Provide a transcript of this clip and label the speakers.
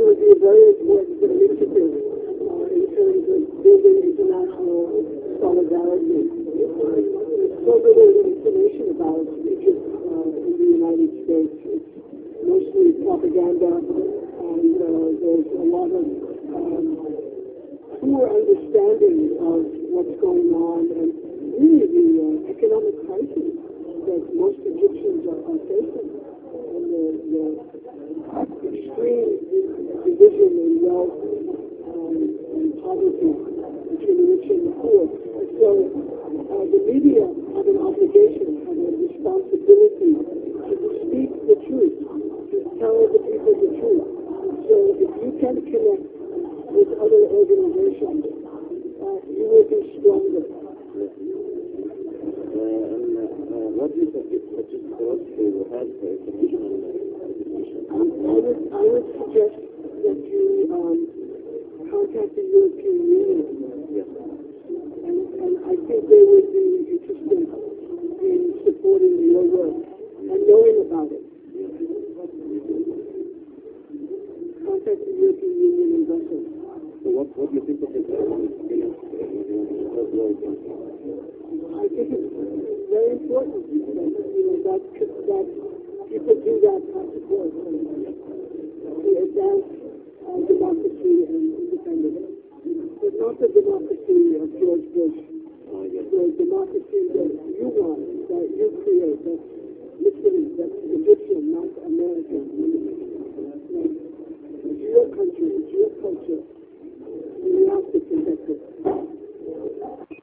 Speaker 1: would be a very important initiative in terms of building international solidarity. There's so little information about Egypt in the United States. It's mostly propaganda, and there's a lot of poor understanding of what's going on, and really the economic crisis that most Egyptians are facing, and the extreme division in wealth and poverty between the rich and the poor. So the media have an obligation, have a responsibility to speak the truth, to tell the people the truth. So if you can connect with other organizations, you will be stronger.
Speaker 2: What do you suggest for us to have international discussion?
Speaker 1: I would suggest that you contact the European Union.
Speaker 2: Yes.
Speaker 1: And I think they would be interested in supporting your work and knowing about it. Contact the European Union in Brussels.
Speaker 2: So what do you think of this experience in the third world country?
Speaker 1: I think it's very important that